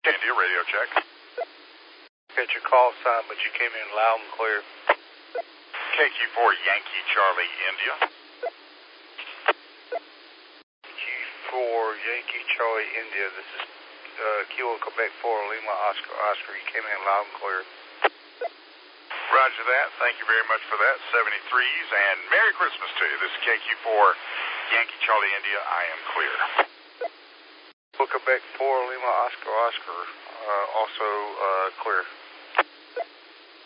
India, radio check. Got your call sign, but you came in loud and clear. KQ4 Yankee Charlie India. Q4 Yankee Charlie India. This is Kilo Quebec 4 Lima Oscar Oscar. You came in loud and clear. Roger that. Thank you very much for that. 73s, and Merry Christmas to you. This is KQ4 Yankee Charlie India. I am clear. Quebec 4 Lima Oscar Oscar. Also clear.